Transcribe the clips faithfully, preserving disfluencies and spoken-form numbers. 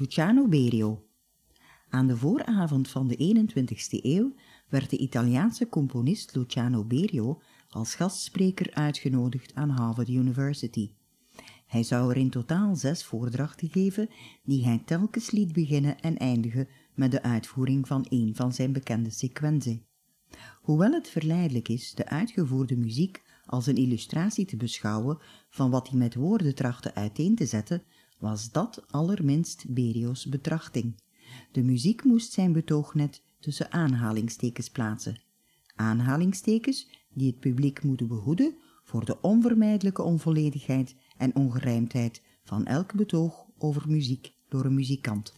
Luciano Berio. Aan de vooravond van de eenentwintigste eeuw werd de Italiaanse componist Luciano Berio als gastspreker uitgenodigd aan Harvard University. Hij zou er in totaal zes voordrachten geven, die hij telkens liet beginnen en eindigen met de uitvoering van een van zijn bekende sequenzen. Hoewel het verleidelijk is de uitgevoerde muziek als een illustratie te beschouwen van wat hij met woorden trachtte uiteen te zetten, was dat allerminst Berio's betrachting. De muziek moest zijn betoog net tussen aanhalingstekens plaatsen. Aanhalingstekens die het publiek moeten behoeden voor de onvermijdelijke onvolledigheid en ongerijmdheid van elk betoog over muziek door een muzikant.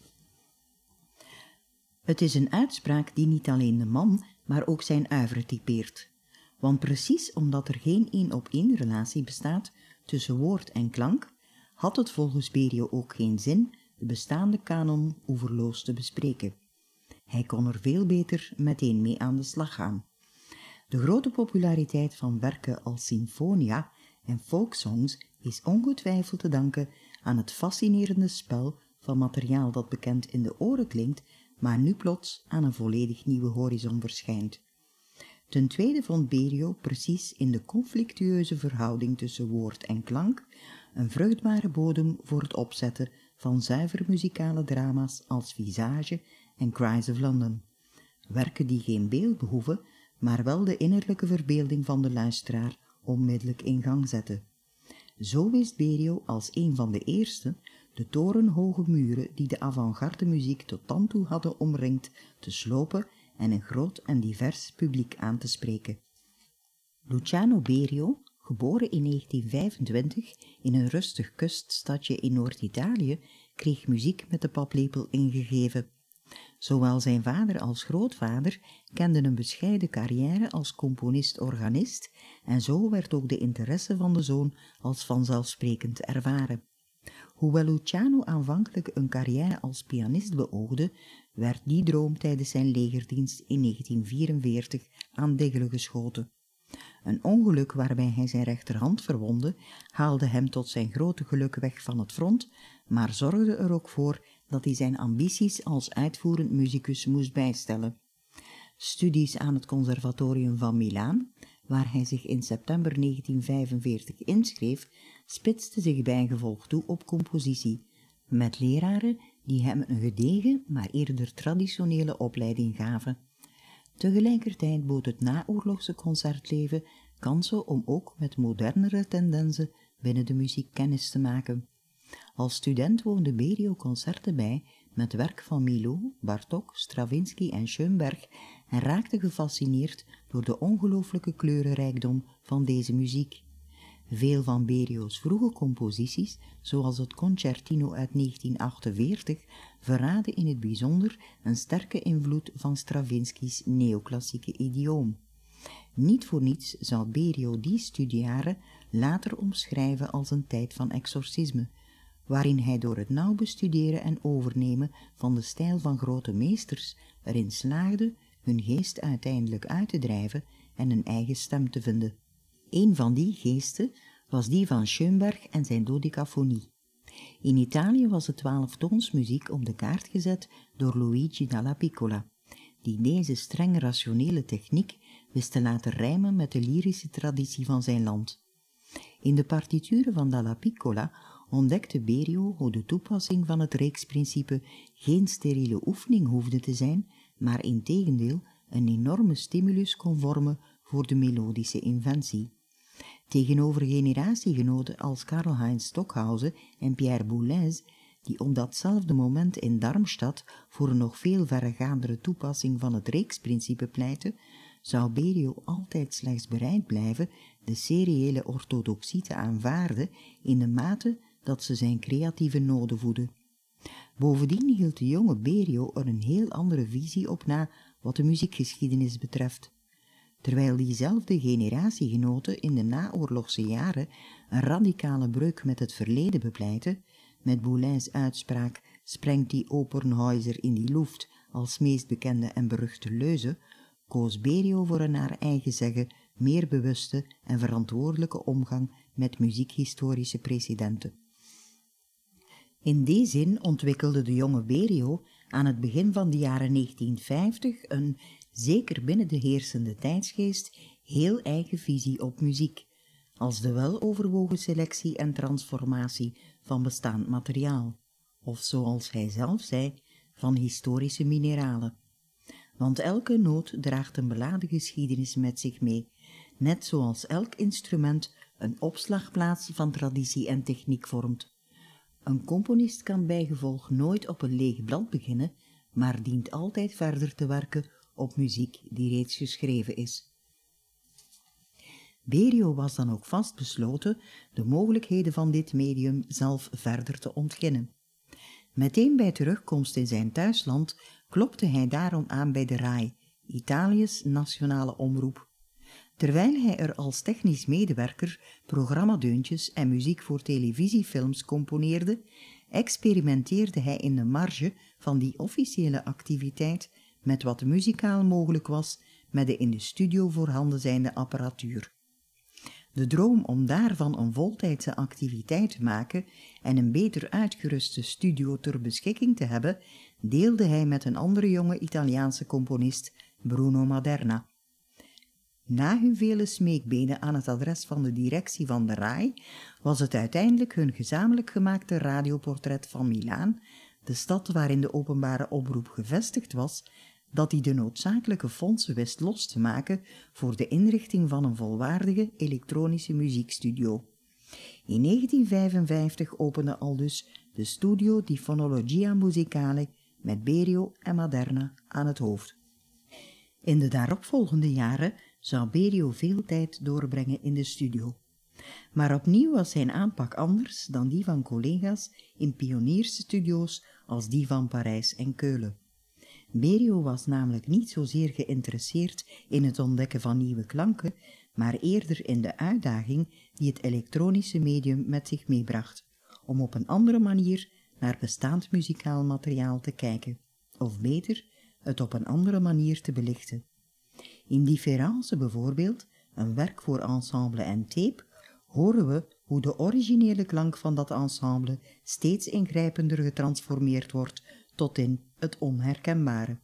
Het is een uitspraak die niet alleen de man, maar ook zijn uivre typeert. Want precies omdat er geen één-op-één relatie bestaat tussen woord en klank, had het volgens Berio ook geen zin de bestaande kanon oeverloos te bespreken. Hij kon er veel beter meteen mee aan de slag gaan. De grote populariteit van werken als sinfonia en folksongs is ongetwijfeld te danken aan het fascinerende spel van materiaal dat bekend in de oren klinkt, maar nu plots aan een volledig nieuwe horizon verschijnt. Ten tweede vond Berio precies in de conflictueuze verhouding tussen woord en klank een vruchtbare bodem voor het opzetten van zuiver muzikale drama's als Visage en Cries of London. Werken die geen beeld behoeven, maar wel de innerlijke verbeelding van de luisteraar onmiddellijk in gang zetten. Zo wist Berio als een van de eerste de torenhoge muren die de avant-garde muziek tot dan toe hadden omringd te slopen en een groot en divers publiek aan te spreken. Luciano Berio, geboren in negentien vijfentwintig in een rustig kuststadje in Noord-Italië, kreeg muziek met de paplepel ingegeven. Zowel zijn vader als grootvader kenden een bescheiden carrière als componist-organist en zo werd ook de interesse van de zoon als vanzelfsprekend ervaren. Hoewel Luciano aanvankelijk een carrière als pianist beoogde, werd die droom tijdens zijn legerdienst in negentien vierenveertig aan diggelen geschoten. Een ongeluk waarbij hij zijn rechterhand verwondde, haalde hem tot zijn grote geluk weg van het front, maar zorgde er ook voor dat hij zijn ambities als uitvoerend musicus moest bijstellen. Studies aan het Conservatorium van Milaan, waar hij zich in september negentien vijfenveertig inschreef, spitste zich bijgevolg toe op compositie, met leraren die hem een gedegen, maar eerder traditionele opleiding gaven. Tegelijkertijd bood het naoorlogse concertleven kansen om ook met modernere tendensen binnen de muziek kennis te maken. Als student woonde Berio concerten bij met werk van Milhaud, Bartók, Stravinsky en Schoenberg en raakte gefascineerd door de ongelooflijke kleurenrijkdom van deze muziek. Veel van Berio's vroege composities, zoals het Concertino uit negentien achtenveertig, verraden in het bijzonder een sterke invloed van Stravinsky's neoclassieke idioom. Niet voor niets zou Berio die studiejaren later omschrijven als een tijd van exorcisme, waarin hij door het nauw bestuderen en overnemen van de stijl van grote meesters erin slaagde hun geest uiteindelijk uit te drijven en een eigen stem te vinden. Een van die geesten was die van Schoenberg en zijn dodecafonie. In Italië was de twaalftoonsmuziek op de kaart gezet door Luigi Dalla Piccola, die deze streng rationele techniek wist te laten rijmen met de lyrische traditie van zijn land. In de partituren van Dalla Piccola ontdekte Berio hoe de toepassing van het reeksprincipe geen steriele oefening hoefde te zijn, maar integendeel een enorme stimulus kon vormen voor de melodische inventie. Tegenover generatiegenoten als Karlheinz Stockhausen en Pierre Boulez, die op datzelfde moment in Darmstadt voor een nog veel verregaandere toepassing van het reeksprincipe pleitten, zou Berio altijd slechts bereid blijven de seriële orthodoxie te aanvaarden in de mate dat ze zijn creatieve noden voedde. Bovendien hield de jonge Berio er een heel andere visie op na wat de muziekgeschiedenis betreft. Terwijl diezelfde generatiegenoten in de naoorlogse jaren een radicale breuk met het verleden bepleitten, met Boulez' uitspraak sprengt die Opernhäuser in die Luft als meest bekende en beruchte leuze, koos Berio voor een naar eigen zeggen meer bewuste en verantwoordelijke omgang met muziekhistorische precedenten. In die zin ontwikkelde de jonge Berio aan het begin van de jaren negentienhonderdvijftig een, zeker binnen de heersende tijdsgeest, heel eigen visie op muziek, als de weloverwogen selectie en transformatie van bestaand materiaal, of zoals hij zelf zei, van historische mineralen. Want elke noot draagt een beladen geschiedenis met zich mee, net zoals elk instrument een opslagplaats van traditie en techniek vormt. Een componist kan bijgevolg nooit op een leeg blad beginnen, maar dient altijd verder te werken op muziek die reeds geschreven is. Berio was dan ook vastbesloten de mogelijkheden van dit medium zelf verder te ontginnen. Meteen bij terugkomst in zijn thuisland klopte hij daarom aan bij de R A I, Italië's nationale omroep. Terwijl hij er als technisch medewerker programmadeuntjes en muziek voor televisiefilms componeerde, experimenteerde hij in de marge van die officiële activiteit met wat muzikaal mogelijk was met de in de studio voorhanden zijnde apparatuur. De droom om daarvan een voltijdse activiteit te maken en een beter uitgeruste studio ter beschikking te hebben, deelde hij met een andere jonge Italiaanse componist, Bruno Maderna. Na hun vele smeekbeden aan het adres van de directie van de R A I, was het uiteindelijk hun gezamenlijk gemaakte radioportret van Milaan, de stad waarin de openbare omroep gevestigd was, dat hij de noodzakelijke fondsen wist los te maken voor de inrichting van een volwaardige elektronische muziekstudio. In negentien vijfenvijftig opende aldus de Studio di Fonologia Musicale met Berio en Maderna aan het hoofd. In de daaropvolgende jaren zou Berio veel tijd doorbrengen in de studio. Maar opnieuw was zijn aanpak anders dan die van collega's in pioniersstudio's als die van Parijs en Keulen. Berio was namelijk niet zozeer geïnteresseerd in het ontdekken van nieuwe klanken, maar eerder in de uitdaging die het elektronische medium met zich meebracht, om op een andere manier naar bestaand muzikaal materiaal te kijken, of beter, het op een andere manier te belichten. In Différence bijvoorbeeld, een werk voor ensemble en tape, horen we hoe de originele klank van dat ensemble steeds ingrijpender getransformeerd wordt tot in het onherkenbare.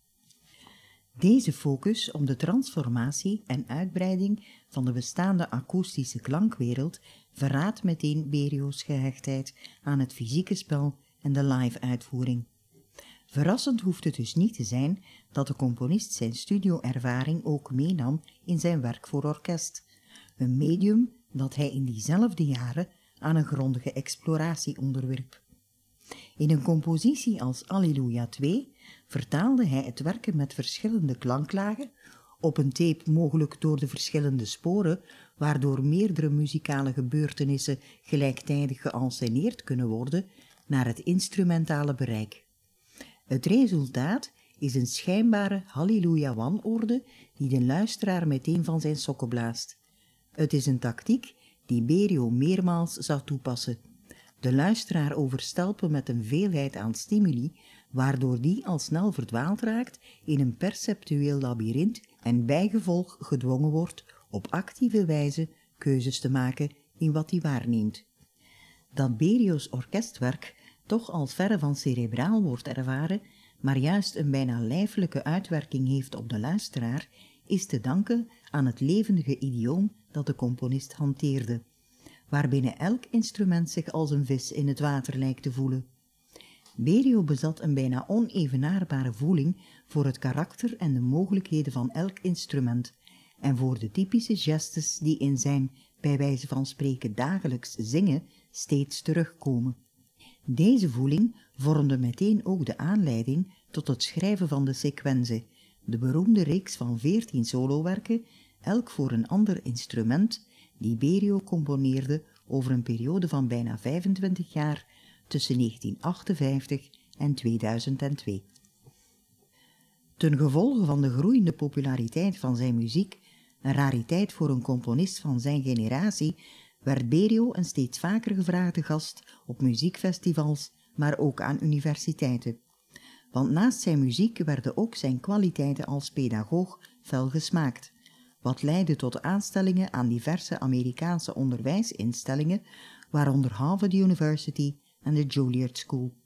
Deze focus op de transformatie en uitbreiding van de bestaande akoestische klankwereld verraadt meteen Berio's gehechtheid aan het fysieke spel en de live-uitvoering. Verrassend hoeft het dus niet te zijn dat de componist zijn studioervaring ook meenam in zijn werk voor orkest, een medium dat hij in diezelfde jaren aan een grondige exploratie onderwierp. In een compositie als Alleluia twee vertaalde hij het werken met verschillende klanklagen, op een tape mogelijk door de verschillende sporen, waardoor meerdere muzikale gebeurtenissen gelijktijdig geënsceneerd kunnen worden, naar het instrumentale bereik. Het resultaat is een schijnbare Halleluja wanorde die de luisteraar meteen van zijn sokken blaast. Het is een tactiek die Berio meermaals zou toepassen. De luisteraar overstelpen met een veelheid aan stimuli, waardoor die al snel verdwaald raakt in een perceptueel labyrint en bijgevolg gedwongen wordt op actieve wijze keuzes te maken in wat hij waarneemt. Dat Berio's orkestwerk toch als verre van cerebraal wordt ervaren, maar juist een bijna lijfelijke uitwerking heeft op de luisteraar, is te danken aan het levendige idioom dat de componist hanteerde, waarbinnen elk instrument zich als een vis in het water lijkt te voelen. Berio bezat een bijna onevenaarbare voeling voor het karakter en de mogelijkheden van elk instrument en voor de typische gestes die in zijn, bij wijze van spreken dagelijks zingen, steeds terugkomen. Deze voeling vormde meteen ook de aanleiding tot het schrijven van de sequenze, de beroemde reeks van veertien solowerken, elk voor een ander instrument, die Berio componeerde over een periode van bijna vijfentwintig jaar tussen negentien achtenvijftig en tweeduizend twee. Ten gevolge van de groeiende populariteit van zijn muziek, een rariteit voor een componist van zijn generatie, werd Berio een steeds vaker gevraagde gast op muziekfestivals, maar ook aan universiteiten. Want naast zijn muziek werden ook zijn kwaliteiten als pedagoog fel gesmaakt, wat leidde tot aanstellingen aan diverse Amerikaanse onderwijsinstellingen, waaronder Harvard University en de Juilliard School.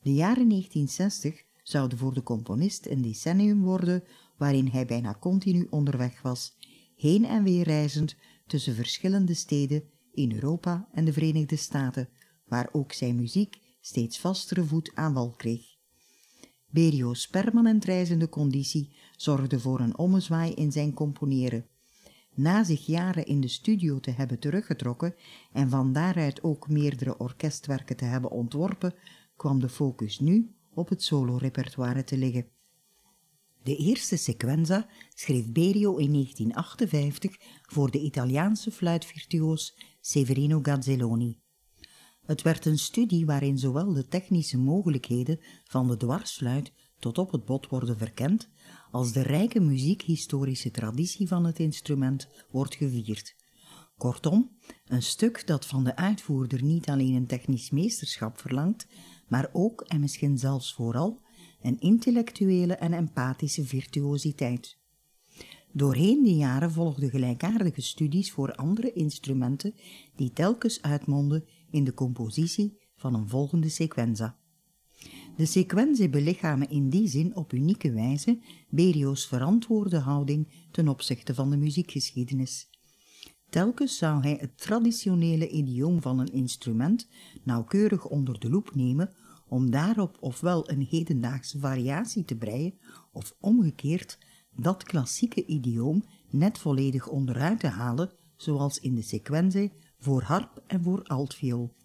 De jaren negentienzestig zouden voor de componist een decennium worden waarin hij bijna continu onderweg was, heen en weer reizend tussen verschillende steden in Europa en de Verenigde Staten, waar ook zijn muziek steeds vastere voet aan wal kreeg. Berio's permanent reizende conditie zorgde voor een ommezwaai in zijn componeren. Na zich jaren in de studio te hebben teruggetrokken en van daaruit ook meerdere orkestwerken te hebben ontworpen, kwam de focus nu op het solorepertoire te liggen. De eerste sequenza schreef Berio in negentien achtenvijftig voor de Italiaanse fluitvirtuoos Severino Gazzelloni. Het werd een studie waarin zowel de technische mogelijkheden van de dwarsfluit tot op het bot worden verkend, als de rijke muziekhistorische traditie van het instrument wordt gevierd. Kortom, een stuk dat van de uitvoerder niet alleen een technisch meesterschap verlangt, maar ook en misschien zelfs vooral een intellectuele en empathische virtuositeit. Doorheen de jaren volgden gelijkaardige studies voor andere instrumenten die telkens uitmonden in de compositie van een volgende sequenza. De sequenze belichamen in die zin op unieke wijze Berio's verantwoorde houding ten opzichte van de muziekgeschiedenis. Telkens zou hij het traditionele idioom van een instrument nauwkeurig onder de loep nemen om daarop ofwel een hedendaagse variatie te breien of omgekeerd dat klassieke idioom net volledig onderuit te halen, zoals in de sequenze voor harp en voor altviool.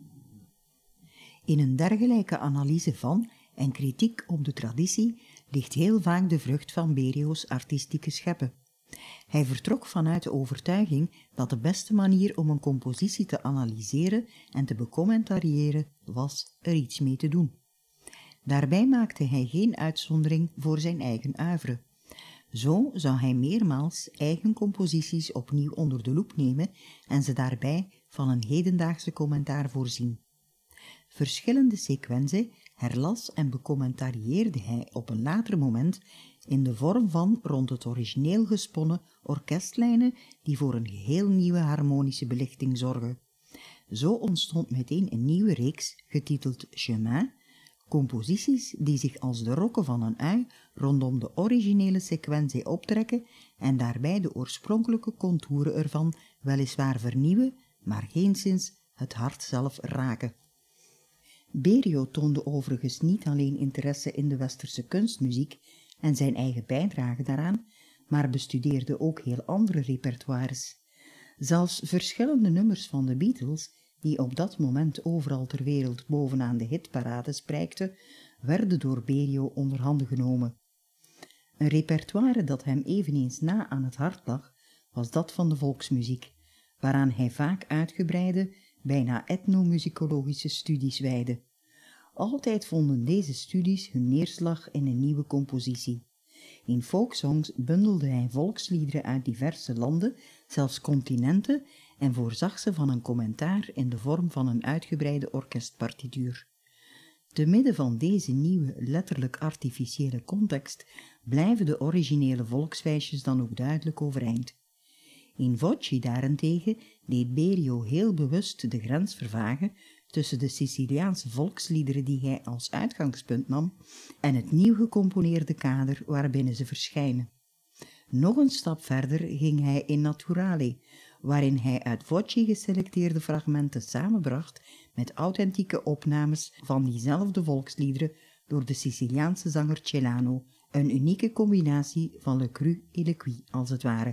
In een dergelijke analyse van en kritiek op de traditie ligt heel vaak de vrucht van Berio's artistieke scheppen. Hij vertrok vanuit de overtuiging dat de beste manier om een compositie te analyseren en te becommentariëren was er iets mee te doen. Daarbij maakte hij geen uitzondering voor zijn eigen oeuvre. Zo zou hij meermaals eigen composities opnieuw onder de loep nemen en ze daarbij van een hedendaagse commentaar voorzien. Verschillende sequenzen herlas en becommentarieerde hij op een later moment in de vorm van rond het origineel gesponnen orkestlijnen die voor een geheel nieuwe harmonische belichting zorgen. Zo ontstond meteen een nieuwe reeks, getiteld Chemin, composities die zich als de rokken van een ui rondom de originele sequentie optrekken en daarbij de oorspronkelijke contouren ervan weliswaar vernieuwen, maar geenszins het hart zelf raken. Berio toonde overigens niet alleen interesse in de westerse kunstmuziek en zijn eigen bijdrage daaraan, maar bestudeerde ook heel andere repertoires. Zelfs verschillende nummers van de Beatles, die op dat moment overal ter wereld bovenaan de hitparades prijkten, werden door Berio onder handen genomen. Een repertoire dat hem eveneens na aan het hart lag, was dat van de volksmuziek, waaraan hij vaak uitgebreide, bijna etnomusicologische studies wijdde. Altijd vonden deze studies hun neerslag in een nieuwe compositie. In folksongs bundelde hij volksliederen uit diverse landen, zelfs continenten, en voorzag ze van een commentaar in de vorm van een uitgebreide orkestpartituur. Te midden van deze nieuwe, letterlijk artificiële context blijven de originele volkswijsjes dan ook duidelijk overeind. In Voci daarentegen deed Berio heel bewust de grens vervagen tussen de Siciliaanse volksliederen die hij als uitgangspunt nam en het nieuw gecomponeerde kader waarbinnen ze verschijnen. Nog een stap verder ging hij in Naturale, waarin hij uit Voci geselecteerde fragmenten samenbracht met authentieke opnames van diezelfde volksliederen door de Siciliaanse zanger Celano, een unieke combinatie van le cru et le cuit als het ware.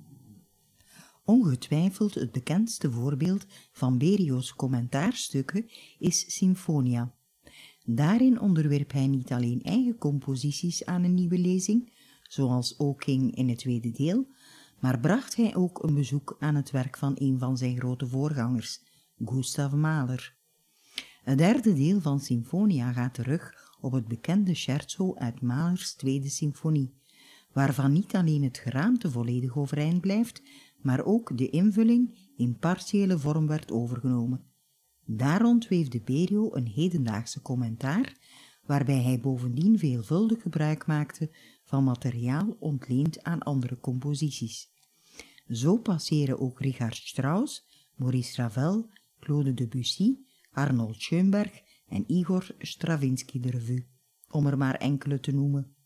Ongetwijfeld het bekendste voorbeeld van Berio's commentaarstukken is Sinfonia. Daarin onderwierp hij niet alleen eigen composities aan een nieuwe lezing, zoals O King in het tweede deel, maar bracht hij ook een bezoek aan het werk van een van zijn grote voorgangers, Gustav Mahler. Het derde deel van Sinfonia gaat terug op het bekende scherzo uit Mahlers tweede symfonie, waarvan niet alleen het geraamte volledig overeind blijft, maar ook de invulling in partiële vorm werd overgenomen. Daar ontweefde Berio een hedendaagse commentaar, waarbij hij bovendien veelvuldig gebruik maakte van materiaal ontleend aan andere composities. Zo passeren ook Richard Strauss, Maurice Ravel, Claude Debussy, Arnold Schoenberg en Igor Stravinsky de revue, om er maar enkele te noemen.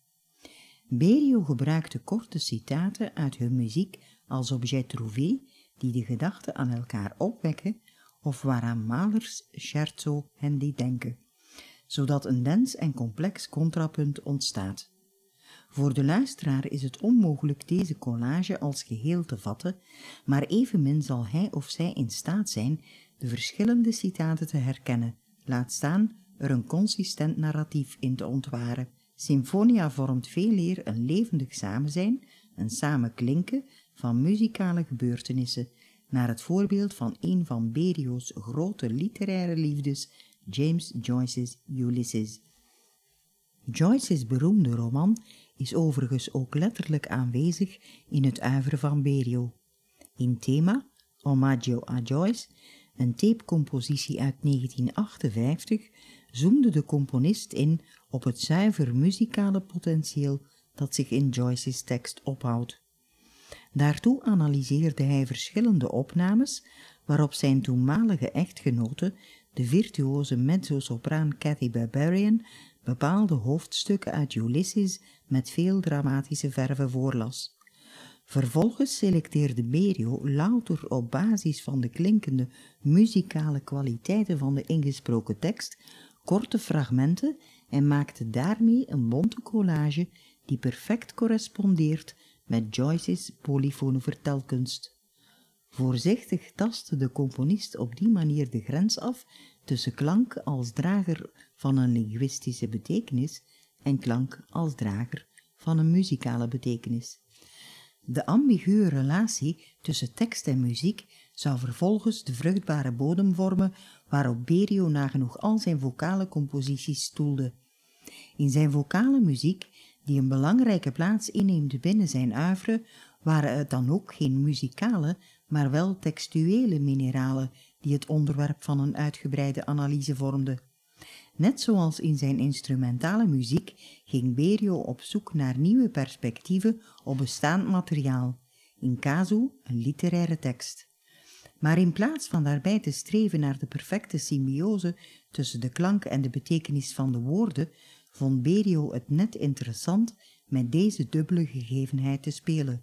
Berio gebruikte korte citaten uit hun muziek als objet trouvé die de gedachten aan elkaar opwekken of waaraan Mahlers scherzo hen deed denken, zodat een dens en complex contrapunt ontstaat. Voor de luisteraar is het onmogelijk deze collage als geheel te vatten, maar evenmin zal hij of zij in staat zijn de verschillende citaten te herkennen, laat staan er een consistent narratief in te ontwaren. Symfonia vormt veeleer een levendig samenzijn, een samenklinken van muzikale gebeurtenissen, naar het voorbeeld van een van Berio's grote literaire liefdes, James Joyce's Ulysses. Joyce's beroemde roman is overigens ook letterlijk aanwezig in het oeuvre van Berio. In thema, Omaggio a Joyce, een tapecompositie uit negentien achtenvijftig, zoomde de componist in op het zuiver muzikale potentieel dat zich in Joyce's tekst ophoudt. Daartoe analyseerde hij verschillende opnames waarop zijn toenmalige echtgenote, de virtuoze mezzo-sopraan Kathy Barbarian, bepaalde hoofdstukken uit Ulysses met veel dramatische verve voorlas. Vervolgens selecteerde Berio louter op basis van de klinkende muzikale kwaliteiten van de ingesproken tekst korte fragmenten en maakte daarmee een bonte collage die perfect correspondeert met Joyce's polyfone vertelkunst. Voorzichtig tastte de componist op die manier de grens af tussen klank als drager van een linguïstische betekenis en klank als drager van een muzikale betekenis. De ambiguë relatie tussen tekst en muziek zou vervolgens de vruchtbare bodem vormen waarop Berio nagenoeg al zijn vocale composities stoelde. In zijn vocale muziek, die een belangrijke plaats inneemt binnen zijn oeuvre, waren het dan ook geen muzikale, maar wel textuele mineralen die het onderwerp van een uitgebreide analyse vormden. Net zoals in zijn instrumentale muziek ging Berio op zoek naar nieuwe perspectieven op bestaand materiaal, in casu een literaire tekst. Maar in plaats van daarbij te streven naar de perfecte symbiose tussen de klank en de betekenis van de woorden, vond Berio het net interessant met deze dubbele gegevenheid te spelen.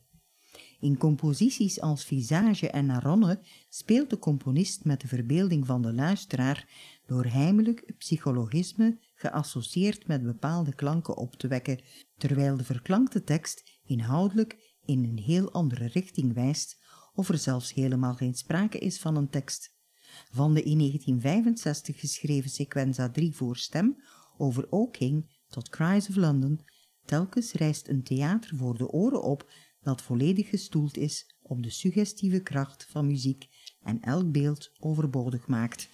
In composities als Visage en Naronne speelt de componist met de verbeelding van de luisteraar door heimelijk psychologisme geassocieerd met bepaalde klanken op te wekken, terwijl de verklankte tekst inhoudelijk in een heel andere richting wijst of er zelfs helemaal geen sprake is van een tekst. Van de in negentien vijfenzestig geschreven sequenza drie voor stem over O King tot Cries of London, telkens rijst een theater voor de oren op dat volledig gestoeld is op de suggestieve kracht van muziek en elk beeld overbodig maakt.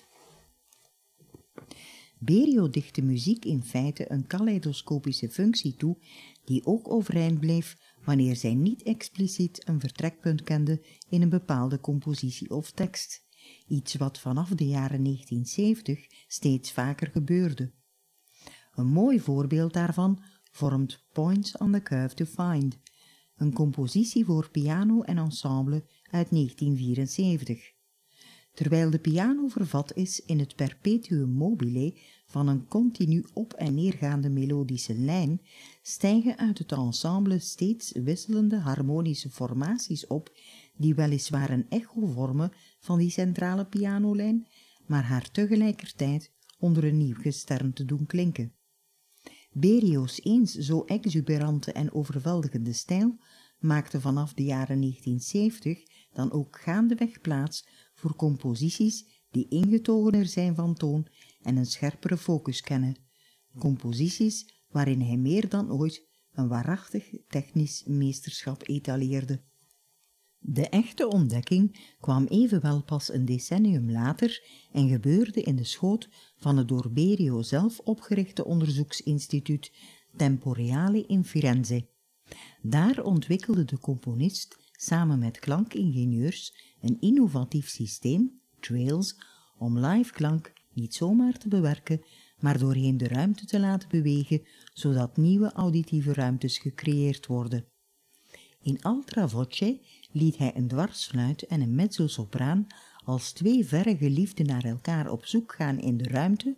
Berio dicht de muziek in feite een kaleidoscopische functie toe, die ook overeind bleef wanneer zij niet expliciet een vertrekpunt kende in een bepaalde compositie of tekst, iets wat vanaf de jaren negentien zeventig steeds vaker gebeurde. Een mooi voorbeeld daarvan vormt Points on the Curve to Find, een compositie voor piano en ensemble uit negentien vierenzeventig. Terwijl de piano vervat is in het perpetuum mobile van een continu op- en neergaande melodische lijn, stijgen uit het ensemble steeds wisselende harmonische formaties op, die weliswaar een echo vormen van die centrale pianolijn, maar haar tegelijkertijd onder een nieuw gesternte doen klinken. Berio's eens zo exuberante en overweldigende stijl maakte vanaf de jaren negentien zeventig dan ook gaandeweg plaats voor composities die ingetogener zijn van toon en een scherpere focus kennen, composities waarin hij meer dan ooit een waarachtig technisch meesterschap etaleerde. De echte ontdekking kwam evenwel pas een decennium later en gebeurde in de schoot van het door Berio zelf opgerichte onderzoeksinstituut Temporeale in Firenze. Daar ontwikkelde de componist samen met klankingenieurs een innovatief systeem, Trails, om live klank niet zomaar te bewerken, maar doorheen de ruimte te laten bewegen, zodat nieuwe auditieve ruimtes gecreëerd worden. In altra voce liet hij een dwarsfluit en een mezzosopraan als twee verre geliefden naar elkaar op zoek gaan in de ruimte,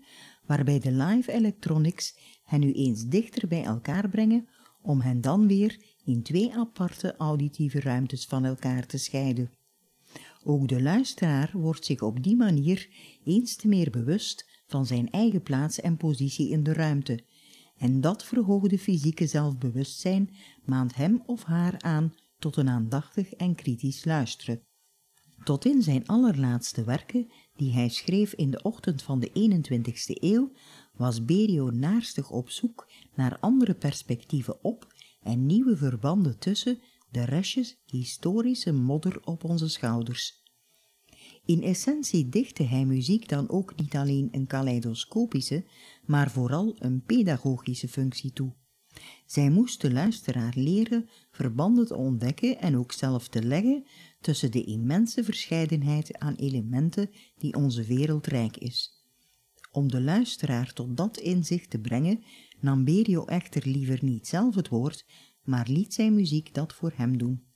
waarbij de live electronics hen nu eens dichter bij elkaar brengen om hen dan weer in twee aparte auditieve ruimtes van elkaar te scheiden. Ook de luisteraar wordt zich op die manier eens te meer bewust van zijn eigen plaats en positie in de ruimte, en dat verhoogde fysieke zelfbewustzijn maant hem of haar aan tot een aandachtig en kritisch luisteren. Tot in zijn allerlaatste werken, die hij schreef in de ochtend van de eenentwintigste eeuw, was Berio naarstig op zoek naar andere perspectieven op en nieuwe verbanden tussen de restjes historische modder op onze schouders. In essentie dichtte hij muziek dan ook niet alleen een kaleidoscopische, maar vooral een pedagogische functie toe. Zij moest de luisteraar leren verbanden te ontdekken en ook zelf te leggen tussen de immense verscheidenheid aan elementen die onze wereld rijk is. Om de luisteraar tot dat inzicht te brengen, nam Berio echter liever niet zelf het woord, maar liet zijn muziek dat voor hem doen.